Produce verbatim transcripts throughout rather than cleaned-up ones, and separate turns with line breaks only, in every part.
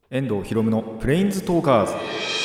遠藤ひろむのプレインズトーカーズ。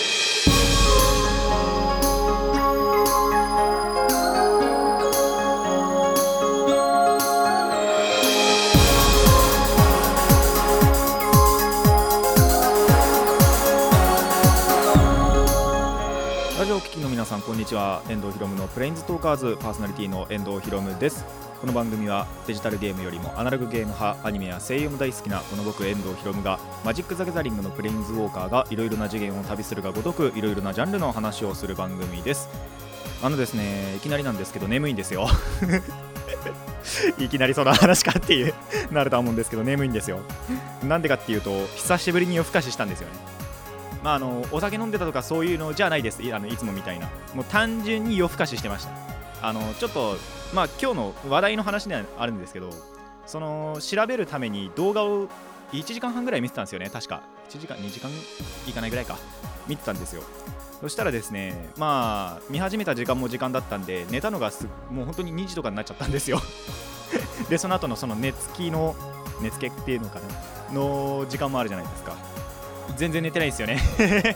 ラジオを聴きの皆さん、こんにちは。遠藤ひろむのプレインズトーカーズパーソナリティの遠藤ひろむです。この番組はデジタルゲームよりもアナログゲーム派、アニメや声優も大好きなこの僕遠藤ひろむがマジック・ザ・ギャザリングのプレインズウォーカーがいろいろな次元を旅するがごとくいろいろなジャンルの話をする番組です。あのですね、いきなりなんですけど眠いんですよいきなりその話かっていうなるとは思うんですけど、眠いんですよ。なんでかっていうと、久しぶりに夜更かししたんですよね。まあ、あのお酒飲んでたとかそういうのじゃないです。 い, あのいつもみたいな、もう単純に夜更かししてました。あのちょっとまあ今日の話題の話ではあるんですけど、その調べるために動画をいちじかんはんぐらい見てたんですよね。確かいちじかんにじかんいかないぐらいか見てたんですよ。そしたらですね、まあ見始めた時間も時間だったんで、寝たのがすもう本当ににじとかになっちゃったんですよでその後のその寝つきの寝つけっていうのかなの時間もあるじゃないですか。全然寝てないですよね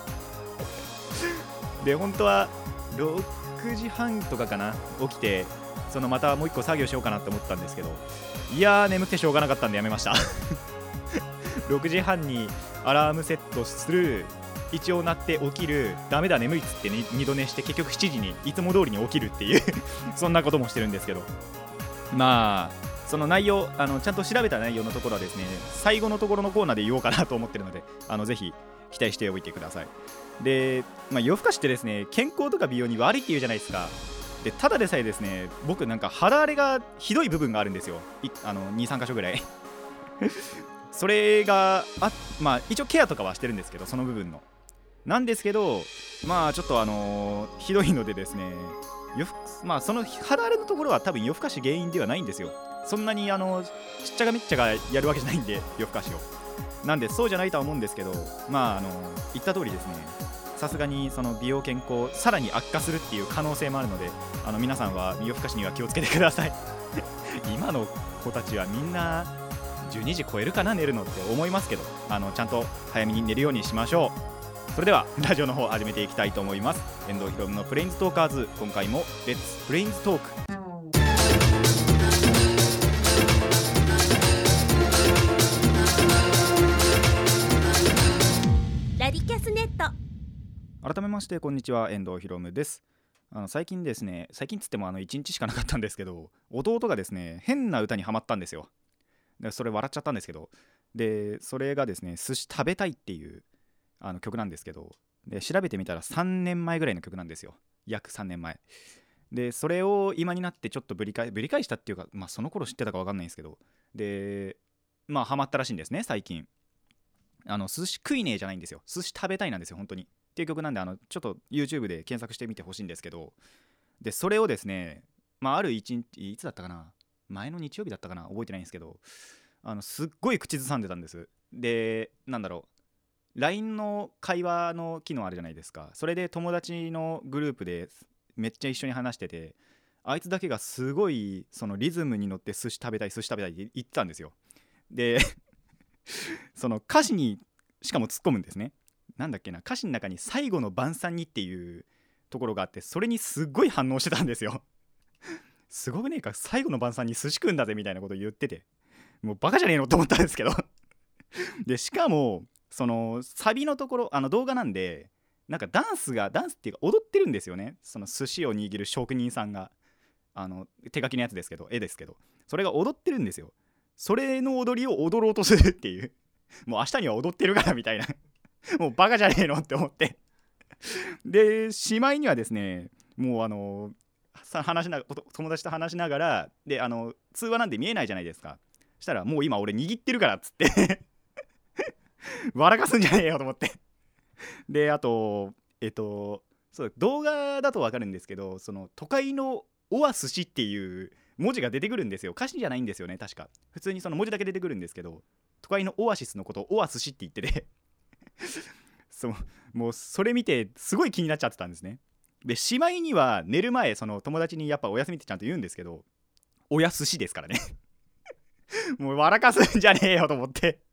で本当はろくじはんとかかな起きて、そのまたもう一個作業しようかなって思ったんですけど、いやー眠くてしょうがなかったんでやめましたろくじはんにアラームセットする、一応鳴って起きる、ダメだ眠いっつって二度寝して結局しちじにいつも通りに起きるっていうそんなこともしてるんですけど、まあその内容、あのちゃんと調べた内容のところはですね、最後のところのコーナーで言おうかなと思ってるので、あのぜひ期待しておいてください。で、まあ、夜更かしってですね、健康とか美容に悪いっていうじゃないですか。でただでさえですね、僕なんか肌荒れがひどい部分があるんですよ。いあのにさんかしょぐらいそれがあ、まあ一応ケアとかはしてるんですけど、その部分のなんですけど、まあちょっとあのー、ひどいのでですね、夜まあその肌荒れのところは多分夜更かし原因ではないんですよ。そんなにあのちっちゃがめっちゃがやるわけじゃないんで、夜更かしを。なんでそうじゃないとは思うんですけど、まああの言った通りですね、さすがにその美容健康さらに悪化するっていう可能性もあるので、あの皆さんは夜更かしには気をつけてください今の子たちはみんなじゅうにじ超えるかな寝るのって思いますけど、あのちゃんと早めに寝るようにしましょう。それではラジオの方始めていきたいと思います。遠藤ひろむのプレインズトーカーズ、今回もレッツプレインズトーク。
ラディキャスネット。
改めましてこんにちは、遠藤ひろむです。あの最近ですね、最近つってもあのいちにちしかなかったんですけど、弟がですね変な歌にハマったんですよ。でそれ笑っちゃったんですけど、でそれがですね、寿司食べたいっていうあの曲なんですけど、で調べてみたらさんねんまえぐらいの曲なんですよ。約さんねんまえで、それを今になってちょっとぶり返ぶり返したっていうか、まあその頃知ってたか分かんないんですけど、でまあハマったらしいんですね最近。あの寿司食いねえじゃないんですよ、寿司食べたいなんですよ本当にっていう曲なんで、あのちょっと YouTube で検索してみてほしいんですけど、でそれをですね、まあある一日、いつだったかな、前の日曜日だったかな、覚えてないんですけど、あのすっごい口ずさんでたんです。でなんだろう、 ライン の会話の機能あるじゃないですか。それで友達のグループでめっちゃ一緒に話してて、あいつだけがすごいそのリズムに乗って寿司食べたい寿司食べたいって言ってたんですよ。でその歌詞にしかも突っ込むんですね。なんだっけな、歌詞の中に最後の晩餐にっていうところがあって、それにすっごい反応してたんですよすごくねえか、最後の晩餐に寿司食うんだぜみたいなこと言ってて、もうバカじゃねえのと思ったんですけどでしかもそのサビのところ、あの動画なんで、なんかダンスがダンスっていうか踊ってるんですよね。その寿司を握る職人さんが、あの手書きのやつですけど、絵ですけど、それが踊ってるんですよ。それの踊りを踊ろうとするっていう、もう明日には踊ってるからみたいなもうバカじゃねえのって思ってでしまいにはですね、もうあの話しな友達と話しながらで、あの通話なんで見えないじゃないですか。したら、もう今俺握ってるからっつって笑かすんじゃねえよと思ってであとえっとそう動画だと分かるんですけど、その都会のオア寿司っていう文字が出てくるんですよ。歌詞じゃないんですよね確か。普通にその文字だけ出てくるんですけど、都会のオアシスのことをオア寿司って言っててそう、もうそれ見てすごい気になっちゃってたんですね。でしまいには寝る前、その友達にやっぱお休みってちゃんと言うんですけど、おや寿司ですからねもう笑かすんじゃねえよと思って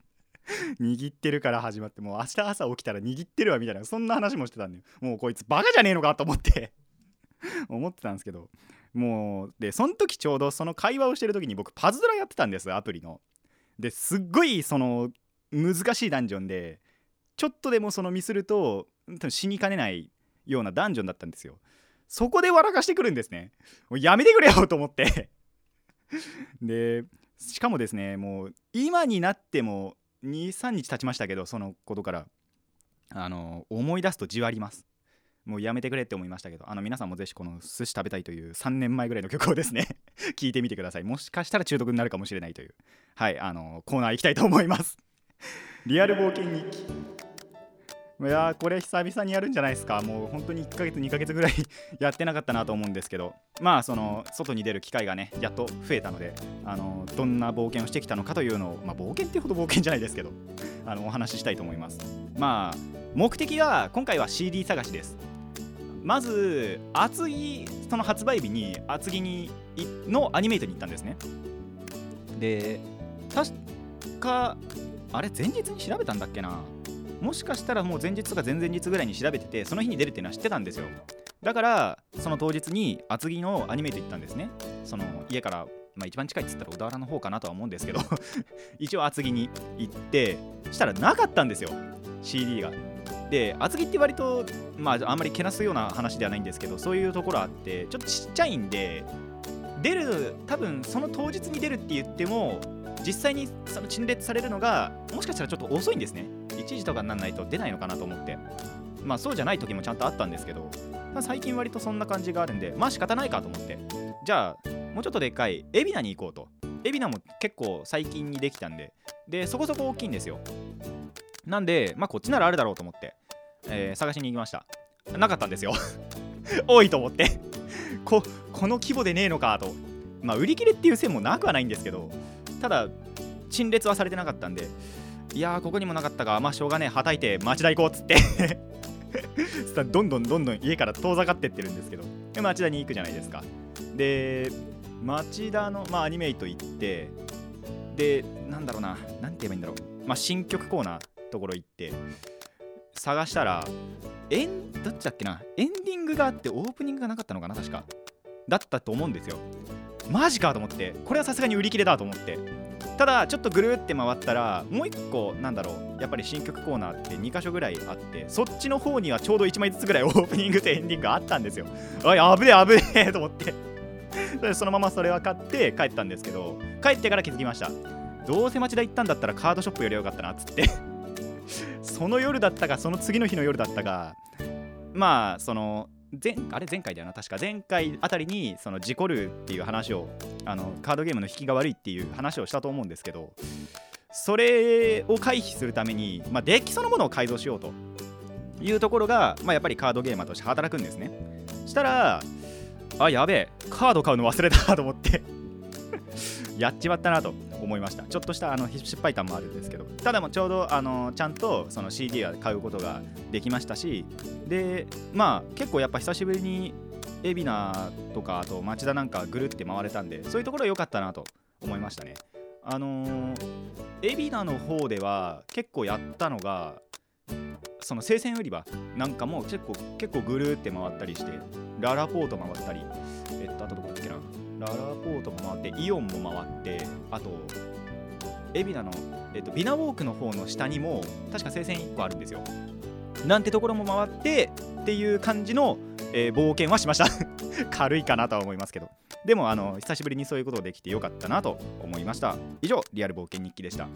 握ってるから始まって、もう明日朝起きたら握ってるわみたいな、そんな話もしてたんだよ。もうこいつバカじゃねえのかと思って思ってたんですけど、もうでその時ちょうどその会話をしてる時に僕パズドラやってたんです、アプリの。ですっごいその難しいダンジョンで、ちょっとでもそのミスると多分死にかねないようなダンジョンだったんですよ。そこで笑かしてくるんですね。もうやめてくれよと思ってでしかもですね、もう今になってもにさんにち経ちましたけど、そのことからあの思い出すとじわります。もうやめてくれって思いましたけど、あの皆さんもぜひこの寿司食べたいというさんねんまえぐらいの曲をですね聞いてみてください。もしかしたら中毒になるかもしれないという、はいあのコーナー行きたいと思いますリアル冒険日記。いやーこれ久々にやるんじゃないですか。もう本当にいっかげつにかげつぐらいやってなかったなと思うんですけど、まあその外に出る機会がねやっと増えたので、あのどんな冒険をしてきたのかというのを、まあ冒険っていうほど冒険じゃないですけど、あのお話ししたいと思います。まあ目的は今回は シーディー 探しです。まず厚木、その発売日に厚木にのアニメイトに行ったんですね。で確かあれ前日に調べたんだっけな、もしかしたらもう前日とか前々日ぐらいに調べてて、その日に出るっていうのは知ってたんですよ。だからその当日に厚木のアニメイト行ったんですね。その家から、まあ、一番近いっつったら小田原の方かなとは思うんですけど一応厚木に行って、したらなかったんですよ シーディー が。で厚木って割とまああんまりけなすような話ではないんですけど、そういうところあってちょっとちっちゃいんで、出る多分その当日に出るって言っても実際にその陳列されるのがもしかしたらちょっと遅いんですね。いちじとかにならないと出ないのかなと思って、まあそうじゃない時もちゃんとあったんですけど、まあ、最近割とそんな感じがあるんで、まあ仕方ないかと思って、じゃあもうちょっとでっかい海老名に行こうと。海老名も結構最近にできたんで、でそこそこ大きいんですよ。なんでまあこっちならあるだろうと思って、えー、探しに行きました。なかったんですよ多いと思ってここの規模でねえのかと。まあ売り切れっていう線もなくはないんですけど、ただ陳列はされてなかったんで、いやーここにもなかったが、まあしょうがねえ、はたいて町田行こうっつってどんどんどんどん家から遠ざかってってるんですけど、で町田に行くじゃないですか。で町田の、まあ、アニメイト行って、でなんだろうな、なんて言えばいいんだろう、まあ新曲コーナーところ行って探したら、エンどっちだっけな、エンディングがあってオープニングがなかったのかな、確かだったと思うんですよ。マジかと思って、これはさすがに売り切れだと思って、ただちょっとぐるって回ったらもう一個なんだろう、やっぱり新曲コーナーってにかしょぐらいあって、そっちの方にはちょうどいちまいずつぐらいオープニングとエンディングがあったんですよ。あいあぶねえ危ねえと思ってでそのままそれは買って帰ったんですけど、帰ってから気づきました。どうせ町田行ったんだったらカードショップよりよかったなっつってその夜だったかその次の日の夜だったか、まあその前あれ前回だよな、確か前回あたりにその事故るっていう話を、あのカードゲームの引きが悪いっていう話をしたと思うんですけど、それを回避するために、まあ、デッキそのものを改造しようというところが、まあ、やっぱりカードゲーマーとして働くんですね。したらあやべえカード買うの忘れたと思ってやっちまったなと思いました。ちょっとしたあの失敗感もあるんですけど、ただもちょうどあのちゃんとその シーディー は買うことができましたし、でまあ結構やっぱ久しぶりに海老名とかあと町田なんかぐるって回れたんで、そういうところ良かったなと思いましたね。あのー、海老名の方では結構やったのが、その生鮮売り場なんかも結構結構ぐるって回ったりして、ララポート回ったり、えっとあとどこだっけな、ララポートも回って、イオンも回って、あと海老名の、えっと、ビナウォークの方の下にも確か生鮮いっこあるんですよ。なんてところも回ってっていう感じの、えー、冒険はしました軽いかなとは思いますけど、でもあの久しぶりにそういうことができてよかったなと思いました。以上リアル冒険日記でした。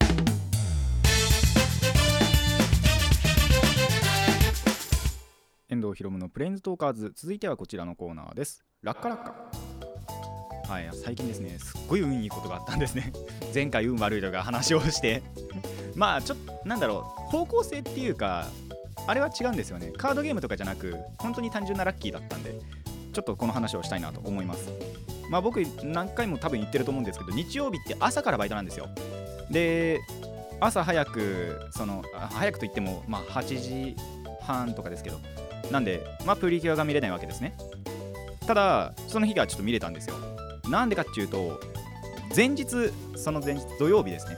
遠藤ひろむのプレインズトーカーズ、続いてはこちらのコーナーです。ラッカラッカ。はい、最近ですねすっごい運いいことがあったんですね前回運悪いとか話をしてまあちょっとなんだろう、方向性っていうかあれは違うんですよね。カードゲームとかじゃなく本当に単純なラッキーだったんで、ちょっとこの話をしたいなと思います。まあ僕何回も多分言ってると思うんですけど、日曜日って朝からバイトなんですよ。で朝早く、その早くといってもまあはちじはんとかですけど、なんでまあプリキュアが見れないわけですね。ただその日がちょっと見れたんですよ。なんでかっていうと、前日その前日土曜日ですね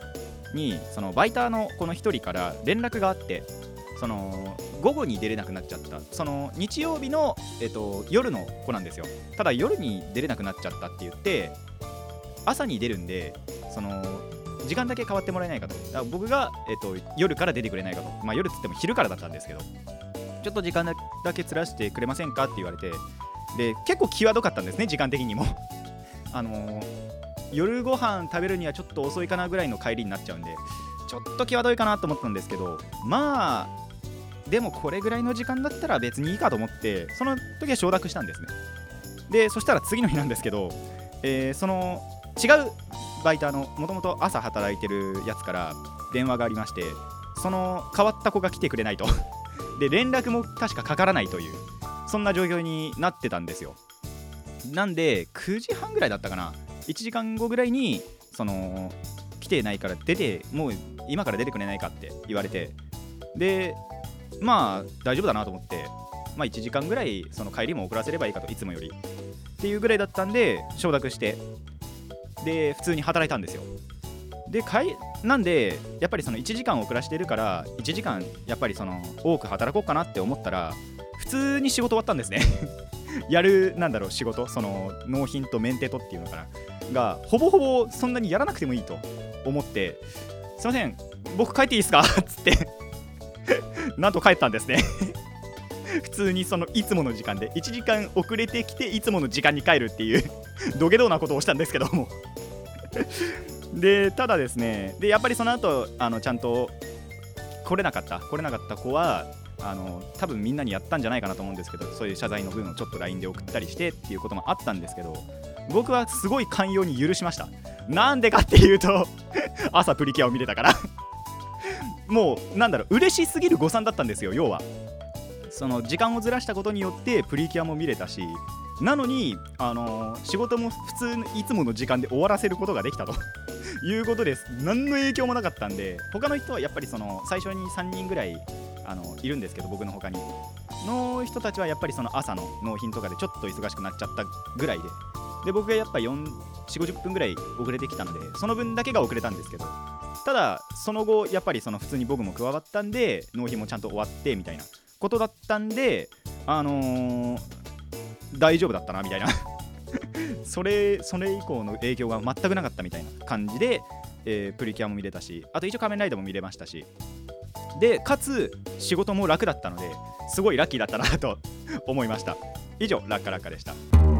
にそのバイターのこのひとりから連絡があって、その午後に出れなくなっちゃった、その日曜日の、えっと、夜の子なんですよ。ただ夜に出れなくなっちゃったって言って朝に出るんで、その時間だけ変わってもらえないかと。だから僕が、えっと、夜から出てくれないかと。まあ夜っつっても昼からだったんですけど、ちょっと時間だけずらしてくれませんかって言われて、で結構際どかったんですね、時間的にもあのー、夜ご飯食べるにはちょっと遅いかなぐらいの帰りになっちゃうんで、ちょっと際どいかなと思ったんですけど、まあでもこれぐらいの時間だったら別にいいかと思って、その時は承諾したんですね。でそしたら次の日なんですけど、えー、その違うバイターのもともと朝働いてるやつから電話がありまして、その変わった子が来てくれないとで連絡も確かかからないという、そんな状況になってたんですよ。なんでくじはんぐらいだったかな、いちじかんごぐらいにその来てないから出て、もう今から出てくれないかって言われて、でまあ大丈夫だなと思って、まあいちじかんぐらいその帰りも遅らせればいいかと、いつもよりっていうぐらいだったんで承諾して、で普通に働いたんですよ。でかいなんでやっぱりそのいちじかん遅らしてるから、いちじかんやっぱりその多く働こうかなって思ったら、普通に仕事終わったんですねやるなんだろう仕事、その納品とメンテとっていうのかながほぼほぼそんなにやらなくてもいいと思って、すいません僕帰っていいですかっつってなんと帰ったんですね普通にそのいつもの時間でいちじかん遅れてきて、いつもの時間に帰るっていう土下座なことをしたんですけどもでただですね、でやっぱりその後あのちゃんと来れなかった来れなかった子はあの多分みんなにやったんじゃないかなと思うんですけど、そういう謝罪の文をちょっと ライン で送ったりしてっていうこともあったんですけど、僕はすごい寛容に許しました。なんでかっていうと朝プリキュアを見れたからもうなんだろう、嬉しすぎる誤算だったんですよ。要はその時間をずらしたことによってプリキュアも見れたし、なのに、あのー、仕事も普通いつもの時間で終わらせることができたということです。何の影響もなかったんで、他の人はやっぱりその最初にさんにんぐらいあのいるんですけど、僕の他にの人たちはやっぱりその朝の納品とかでちょっと忙しくなっちゃったぐらいで、で僕がやっぱよん、ごじゅっぷんぐらい遅れてきたので、その分だけが遅れたんですけど、ただその後やっぱりその普通に僕も加わったんで、納品もちゃんと終わってみたいなことだったんで、あのー、大丈夫だったなみたいなそれそれ以降の影響が全くなかったみたいな感じで、えー、プリキュアも見れたし、あと一応仮面ライダーも見れましたし、でかつ仕事も楽だったので、すごいラッキーだったなと思いました。以上ラッカラッカでした。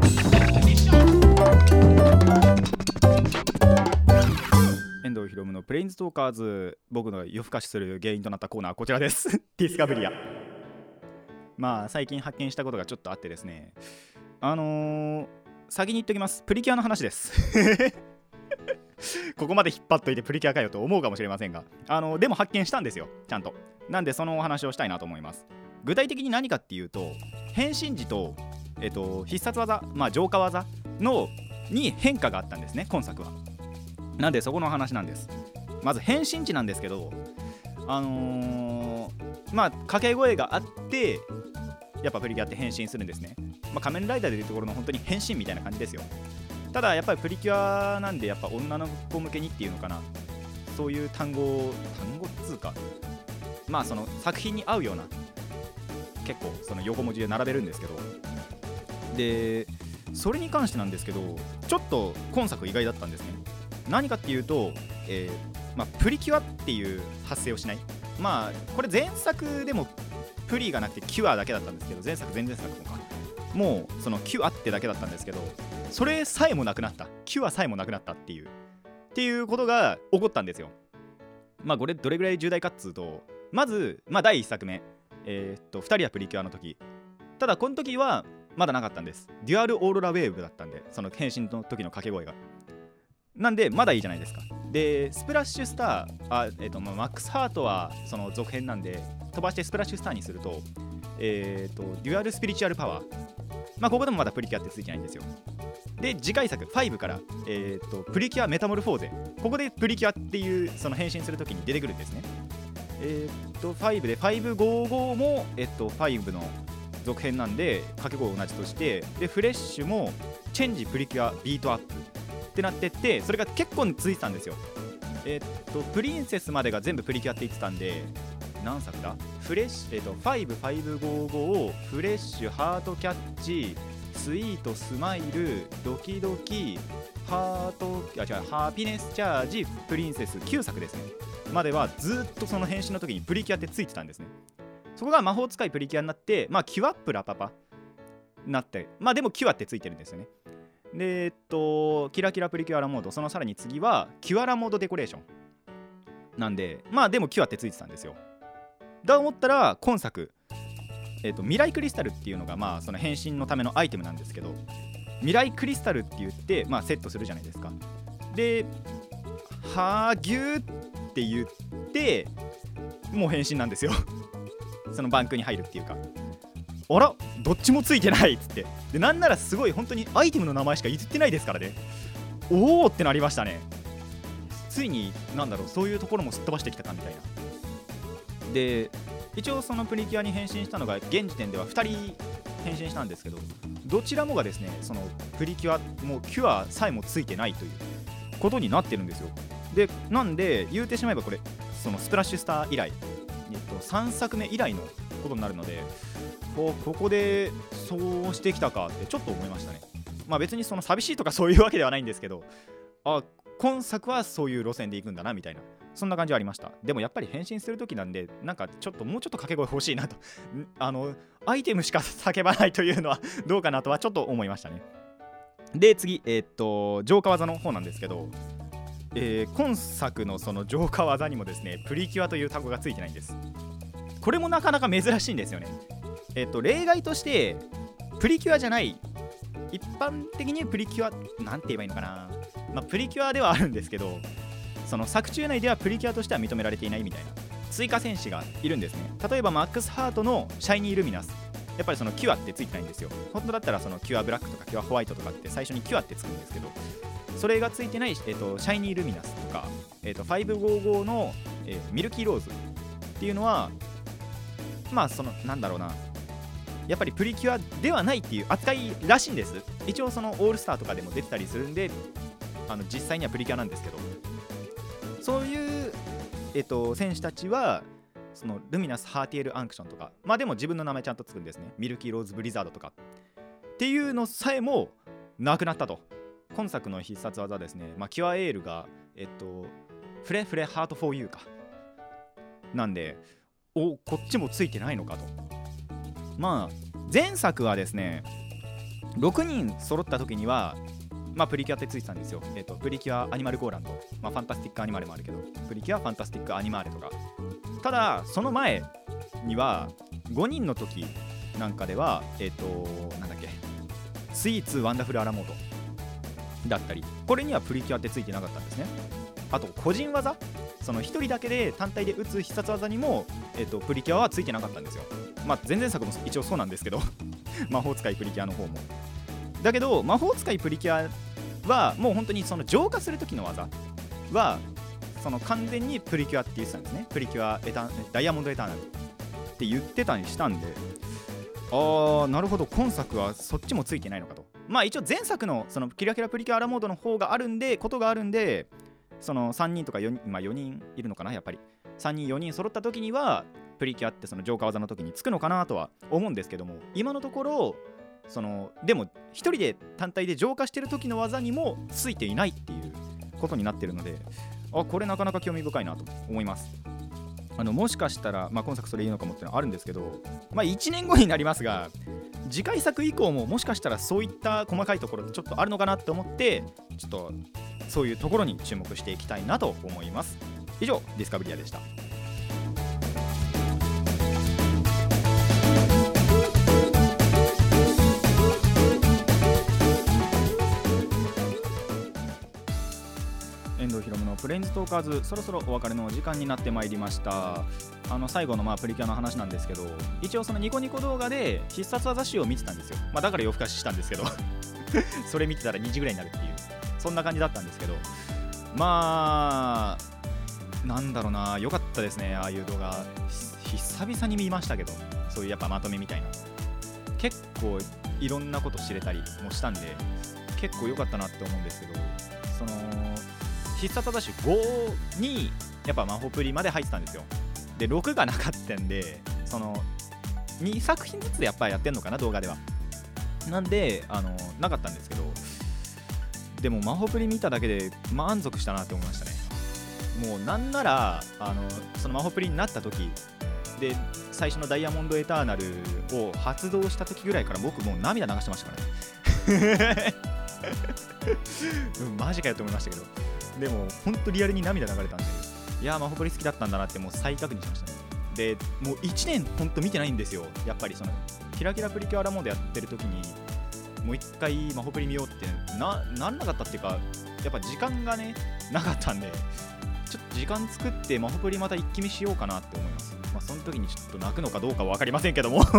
遠藤ひろむのプレインズトーカーズ、僕の夜更かしする原因となったコーナー、こちらですディスカブリア。まあ最近発見したことがちょっとあってですね、あのー、先に言っておきます。プリキュアの話ですここまで引っ張っといてプリキュアかよと思うかもしれませんが、あのー、でも発見したんですよ、ちゃんと。なんでそのお話をしたいなと思います。具体的に何かっていうと、変身時と、えっと、必殺技、まあ浄化技のに変化があったんですね、今作は。なんでそこの話なんです。まず変身時なんですけど、あのー、まあ掛け声があってやっぱプリキュアって変身するんですね。まあ、仮面ライダーでいうところの本当に変身みたいな感じですよ。ただやっぱりプリキュアなんで、やっぱ女の子向けにっていうのかな、そういう単語単語っつうか、まあその作品に合うような結構その横文字で並べるんですけど、でそれに関してなんですけど、ちょっと今作意外だったんですね。何かっていうと、えーまあ、プリキュアっていう発声をしない。まあこれ前作でもプリがなくてキュアだけだったんですけど、前作前々作もかもうそのキュアってだけだったんですけど、それさえもなくなった、キュアさえもなくなったっていうっていうことが起こったんですよ。まあこれどれぐらい重大かっつうと、まず、まあ、だいいっさくめ、えー、っとふたりはプリキュアの時、ただこの時はまだなかったんです。デュアルオーロラウェーブだったんで、その変身の時の掛け声がなんでまだいいじゃないですか。でスプラッシュスター、あ、えーとまあ、マックスハートはその続編なんで飛ばしてスプラッシュスターにすると、えーとデュアルスピリチュアルパワー、まあここでもまだプリキュアってついてないんですよ。で次回作ごから、えーとプリキュアメタモルフォーゼ、ここでプリキュアっていうその変身するときに出てくるんですね。えーとごでごごごも、えっとごの続編なんで掛け声同じとして、でフレッシュもチェンジプリキュアビートアップってなってって、それが結構ついてたんですよ。 えーっとプリンセスまでが全部プリキュアって言ってたんで、何作だフレッシュ、えーっとごごごご、フレッシュ、ハートキャッチ、スイート、スマイル、ドキドキ、ハートあ違うハピネスチャージ、プリンセス、きゅうさくですねまではずっとその変身の時にプリキュアってついてたんですね。そこが魔法使いプリキュアになって、まあキュアップラパパなって、まあでもキュアってついてるんですよね。でえっとキラキラプリキュアラモード、そのさらに次はキュアラモードデコレーションなんで、まあでもキュアってついてたんですよ。だと思ったら今作、えっと未来クリスタルっていうのがまあその変身のためのアイテムなんですけど、未来クリスタルって言って、まあ、セットするじゃないですか。ではーぎゅーって言ってもう変身なんですよそのバンクに入るっていうか、あらどっちもついてないっつって、でなんならすごい本当にアイテムの名前しか言ってないですからね。おーってなりましたね。ついになんだろう、そういうところもすっ飛ばしてきたかみたいな。で一応そのプリキュアに変身したのが現時点ではふたり変身したんですけど、どちらもがですねそのプリキュアもうキュアさえもついてないということになってるんですよ。でなんで言うてしまえばこれそのスプラッシュスター以来、えっと、さんさくめ以来のことになるので、こここでそうしてきたかってちょっと思いましたね。まあ別にその寂しいとかそういうわけではないんですけど、あ今作はそういう路線で行くんだなみたいな、そんな感じはありました。でもやっぱり変身するときなんで、なんかちょっともうちょっと掛け声欲しいなとあのアイテムしか叫ばないというのはどうかなとはちょっと思いましたね。で次えー、っと浄化技の方なんですけど、えー、今作のその浄化技にもですねプリキュアという単語がついてないんです。これもなかなか珍しいんですよね。えー、っと例外としてプリキュアじゃない一般的にプリキュアなんて言えばいいのかな、まあ、プリキュアではあるんですけど、その作中内ではプリキュアとしては認められていないみたいな追加戦士がいるんですね。例えばマックスハートのシャイニールミナス、やっぱりそのキュアってついてないんですよ。本当だったらそのキュアブラックとかキュアホワイトとかって最初にキュアってつくんですけど、それがついてない、えー、とシャイニールミナスとか、えー、とごごごの、えー、ミルキーローズっていうのはまあそのなんだろうな、やっぱりプリキュアではないっていう扱いらしいんです。一応そのオールスターとかでも出てたりするんで、あの実際にはプリキュアなんですけど、そういう、えっと、選手たちはそのルミナスハーティエルアンクションとか、まあでも自分の名前ちゃんとつくんですね。ミルキーローズブリザードとかっていうのさえもなくなったと。今作の必殺技ですね、まあ、キュアエールがえっとフレフレハートフォーユーかなんで、おこっちもついてないのかと。まあ前作はですねろくにん揃った時にはまあプリキュアってついてたんですよ。えっとプリキュアアニマルゴーランド、まあファンタスティックアニマルもあるけど、プリキュアファンタスティックアニマーレとか。ただその前にはごにんの時なんかではえっとなんだっけスイーツワンダフルアラモードだったり、これにはプリキュアってついてなかったんですね。あと個人技、そのひとりだけで単体で打つ必殺技にも、えっと、プリキュアはついてなかったんですよ。まあ前々作も一応そうなんですけど魔法使いプリキュアの方もだけど、魔法使いプリキュアはもう本当にその浄化する時の技はその完全にプリキュアって言ってたんですね。プリキュアエタダイヤモンドエターナルって言ってたりしたんで、あーなるほど、今作はそっちもついてないのかと。まあ一応前作のそのキラキラプリキュアアラモードの方があるんでことがあるんで、そのさんにんとかよにん、まあよにんいるのかな、やっぱりさんにんよにん揃った時にはプリキュアってその浄化技の時につくのかなとは思うんですけども、今のところそのでもひとりで単体で浄化してる時の技にもついていないっていうことになってるので、あこれなかなか興味深いなと思います。あのもしかしたら、まあ、今作それいいのかもってのはあるんですけど、まあ、いちねんごになりますが次回作以降ももしかしたらそういった細かいところってちょっとあるのかなって思って、ちょっとそういうところに注目していきたいなと思います。以上ディスカブリアでした。遠藤ひろむのプレインズトーカーズ、そろそろお別れのお時間になってまいりました。あの最後のまあプリキュアの話なんですけど、一応そのニコニコ動画で必殺技集を見てたんですよ。まあだから夜更かししたんですけどそれ見てたらにじぐらいになるっていうそんな感じだったんですけど、まあなんだろうな、良かったですね。ああいう動画久々に見ましたけど、そういうやっぱまとめみたいな結構いろんなこと知れたりもしたんで結構良かったなって思うんですけど、その必殺ダッシュごにやっぱ魔法プリまで入ってたんですよ。でろくがなかったんで、そのにさく品ずつでやっぱりやってんのかな、動画では。なんであのなかったんですけど、でも魔法プリ見ただけで満足したなって思いましたね。もうなんならあのその魔法プリになった時で、最初のダイヤモンドエターナルを発動した時ぐらいから僕もう涙流してましたからねうん、マジかよって思いましたけど、でも本当リアルに涙流れたんで、いやー魔法プリ好きだったんだなってもう再確認しましたね。でもういちねん本当見てないんですよ。やっぱりそのキラキラプリキュアラモードやってる時にもう一回魔法プリ見ようってななんなかったっていうか、やっぱ時間がねなかったんで、ちょっと時間作って魔法プリまた一気見しようかなって思います。まあその時にちょっと泣くのかどうかは分かりませんけども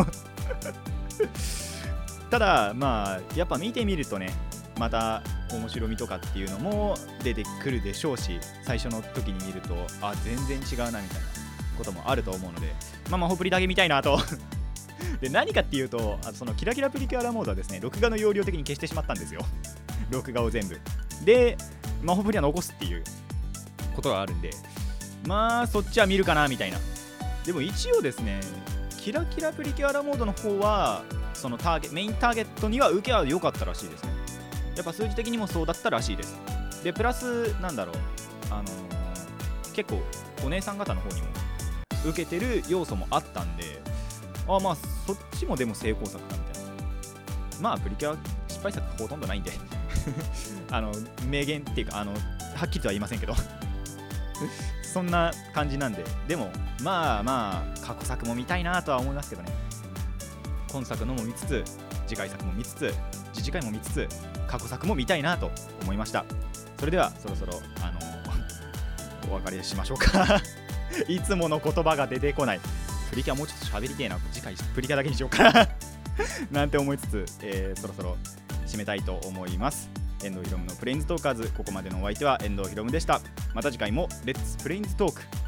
ただまあやっぱ見てみるとね、また面白みとかっていうのも出てくるでしょうし、最初の時に見るとあ全然違うなみたいなこともあると思うので、まあ魔法プリだけ見たいなとで何かっていうと、あそのキラキラプリキュアラモードはですね、録画の容量的に消してしまったんですよ録画を全部で魔法プリは残すっていうことがあるんで、まあそっちは見るかなみたいな。でも一応ですね、キラキラプリキュアラモードの方はそのターゲメインターゲットには受けは良かったらしいですね。やっぱ数字的にもそうだったらしいです。でプラスなんだろう、あのー、結構お姉さん方の方にも受けてる要素もあったんで、あまあそっちもでも成功作かみたいな。まあプリキュア失敗作ほとんどないんであの名言っていうか、あのはっきりとは言いませんけどそんな感じなんで、でもまあまあ過去作も見たいなとは思いますけどね。今作のも見つつ、次回作も見つつ、次次回も見つつ、過去作も見たいなと思いました。それではそろそろあのお別れしましょうかいつもの言葉が出てこない。プリキュアもうちょっと喋りてえな、次回プリキュアだけにしようかななんて思いつつ、えー、そろそろ締めたいと思います。遠藤ひろむのプレインズトーカーズ、ここまでのお相手は遠藤ひろむでした。また次回もレッツプレインズトーク。